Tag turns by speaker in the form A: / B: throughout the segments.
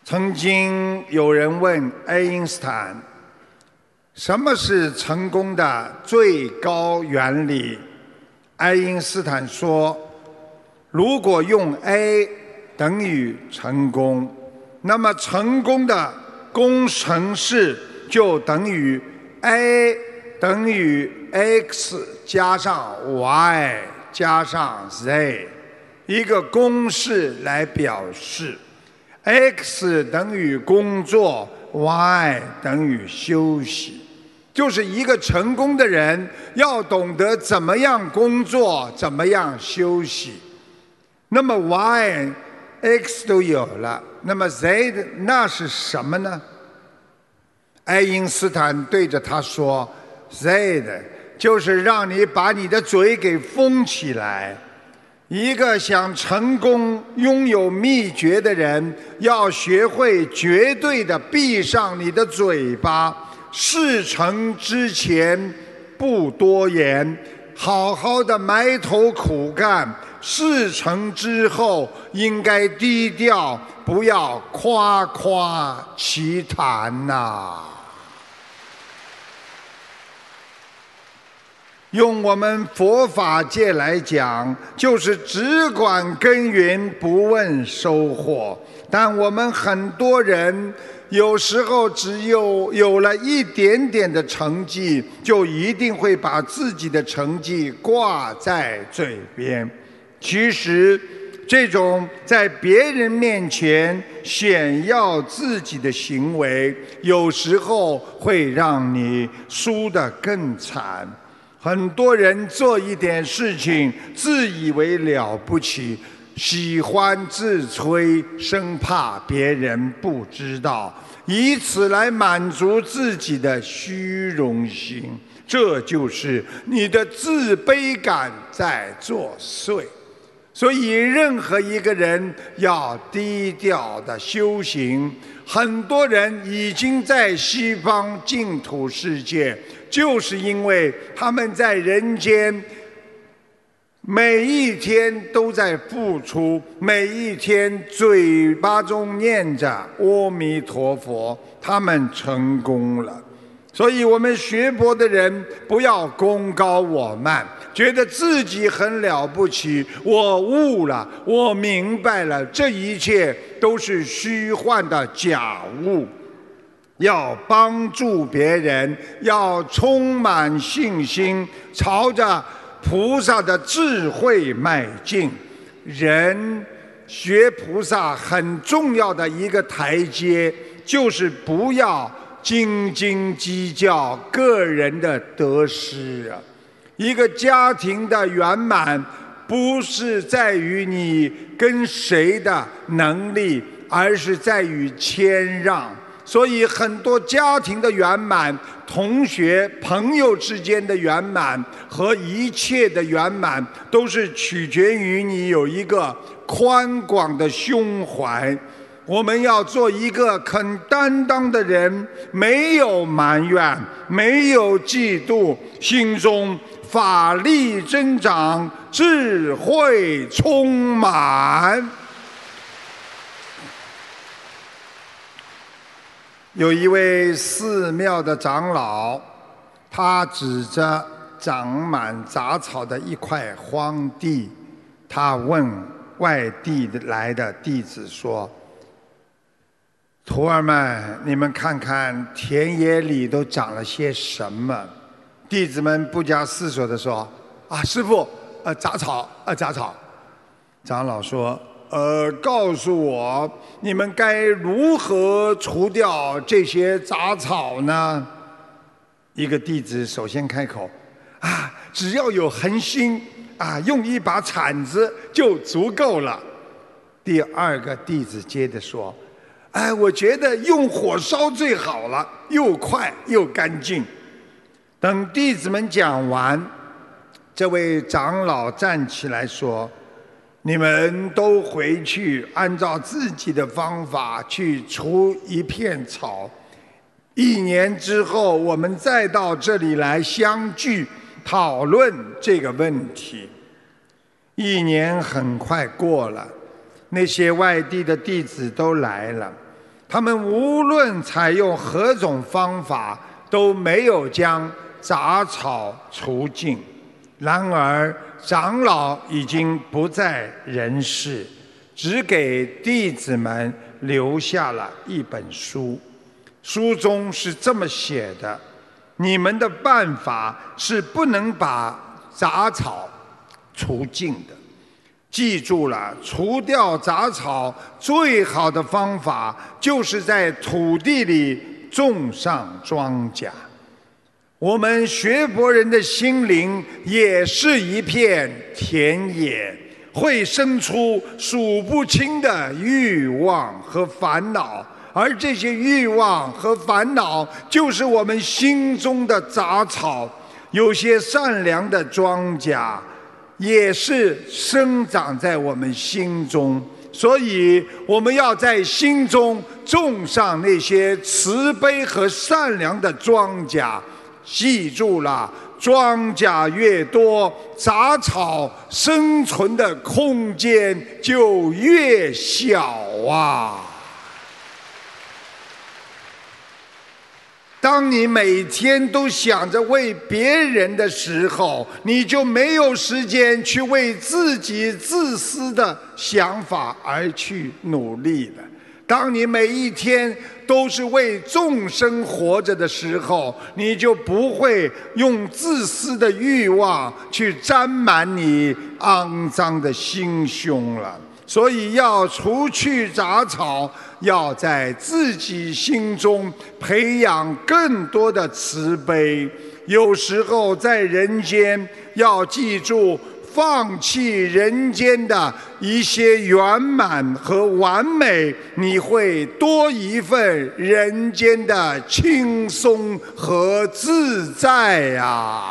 A: 曾经有人问爱因斯坦，什么是成功的最高原理？爱因斯坦说，如果用 A 等于成功，那么成功的工程式就等于 A 等于 X 加上 Y 加上 Z， 一个公式来表示。X 等于工作 ，Y 等于休息，就是一个成功的人要懂得怎么样工作，怎么样休息。那么 Y、X 都有了，那么 Z 那是什么呢？爱因斯坦对着他说 ：“Z 就是让你把你的嘴给封起来。”一个想成功、拥有秘诀的人，要学会绝对的闭上你的嘴巴，事成之前不多言，好好的埋头苦干，事成之后应该低调，不要夸夸其谈呐。用我们佛法界来讲，就是只管耕耘，不问收获。但我们很多人有时候只有了一点点的成绩，就一定会把自己的成绩挂在嘴边。其实这种在别人面前显耀自己的行为，有时候会让你输得更惨。很多人做一点事情自以为了不起，喜欢自吹，生怕别人不知道，以此来满足自己的虚荣心。这就是你的自卑感在作祟。所以任何一个人要低调的修行。很多人已经在西方净土世界，就是因为他们在人间每一天都在付出，每一天嘴巴中念着阿弥陀佛，他们成功了。所以我们学佛的人不要功高我慢，觉得自己很了不起，我悟了，我明白了，这一切都是虚幻的假物。要帮助别人，要充满信心，朝着菩萨的智慧迈进。人学菩萨很重要的一个台阶，就是不要斤斤计较个人的得失啊！一个家庭的圆满，不是在于你跟谁的能力，而是在于谦让。所以很多家庭的圆满，同学朋友之间的圆满和一切的圆满，都是取决于你有一个宽广的胸怀。我们要做一个肯担当的人，没有埋怨，没有嫉妒，心中法力增长，智慧充满。有一位寺庙的长老，他指着长满杂草的一块荒地，他问外地来的弟子说：“徒儿们，你们看看田野里都长了些什么？”弟子们不假思索地说：“啊，师父，杂草，杂草。”长老说：“告诉我，你们该如何除掉这些杂草呢？”一个弟子首先开口：“啊，只要有恒心啊，用一把铲子就足够了。”第二个弟子接着说：“哎，我觉得用火烧最好了，又快又干净。”等弟子们讲完，这位长老站起来说：“你们都回去，按照自己的方法去除一片草。1年之后，我们再到这里来相聚，讨论这个问题。”1年很快过了，那些外地的弟子都来了。 他们无论采用何种方法，都没有将杂草除尽。然而长老已经不在人世，只给弟子们留下了一本书，书中是这么写的：你们的办法是不能把杂草除尽的。记住了，除掉杂草最好的方法就是在土地里种上庄稼。我们学佛人的心灵也是一片田野，会生出数不清的欲望和烦恼，而这些欲望和烦恼就是我们心中的杂草。有些善良的庄稼也是生长在我们心中，所以我们要在心中种上那些慈悲和善良的庄稼。记住了，庄稼越多，杂草生存的空间就越小啊。当你每天都想着为别人的时候，你就没有时间去为自己自私的想法而去努力了。当你每一天都是为众生活着的时候，你就不会用自私的欲望去沾满你肮脏的心胸了。所以要除去杂草，要在自己心中培养更多的慈悲。有时候在人间要记住，放弃人间的一些圆满和完美，你会多一份人间的轻松和自在呀。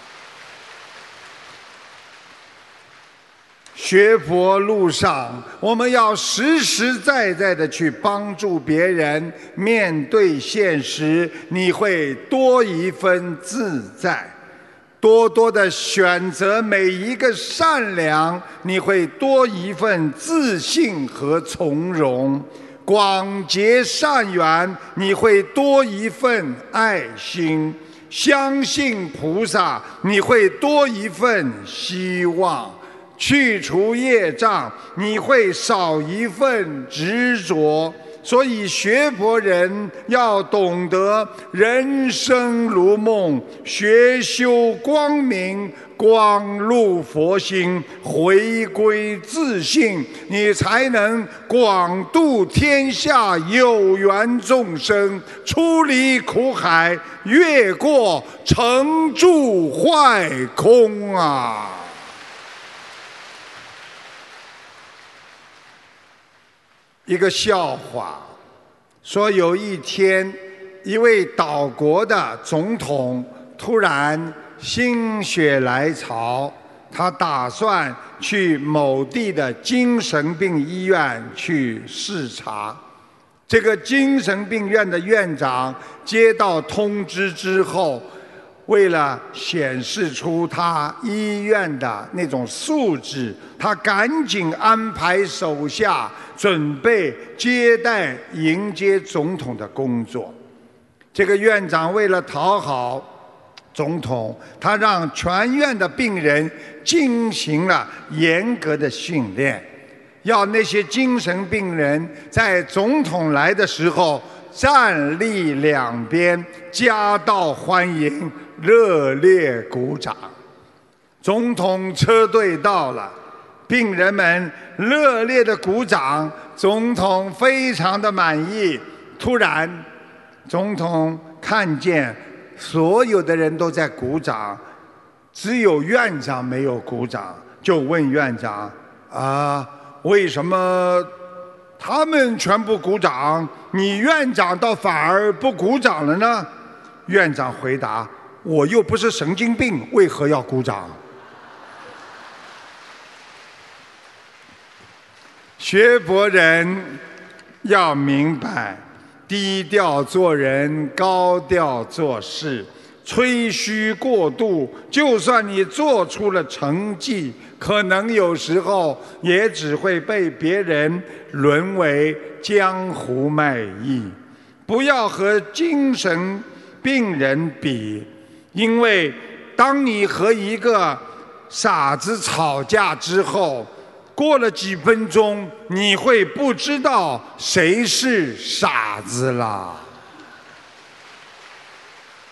A: 学佛路上，我们要实实在在的去帮助别人，面对现实，你会多一分自在。多多的选择每一个善良，你会多一份自信和从容；广结善缘，你会多一份爱心；相信菩萨，你会多一份希望；去除业障，你会少一份执着。所以学佛人要懂得人生如梦，学修光明，光入佛心，回归自信，你才能广度天下有缘众生，出离苦海，越过成住坏空啊。一个笑话，说有一天，一位岛国的总统突然心血来潮，他打算去某地的精神病医院去视察。这个精神病院的院长接到通知之后，为了显示出他医院的那种素质，他赶紧安排手下准备接待迎接总统的工作。这个院长为了讨好总统，他让全院的病人进行了严格的训练，要那些精神病人在总统来的时候站立两边，夹道欢迎，热烈鼓掌。总统车队到了，病人们热烈的鼓掌，总统非常的满意。突然，总统看见所有的人都在鼓掌，只有院长没有鼓掌，就问院长：为什么他们全部鼓掌，你院长倒反而不鼓掌了呢？院长回答：我又不是神经病，为何要鼓掌？学佛人要明白，低调做人，高调做事。 吹嘘过度，就算你做出了成绩，可能有时候也只会被别人沦为江湖卖艺。不要和精神病人比，因为当你和一个傻子吵架之后，过了几分钟，你会不知道谁是傻子啦。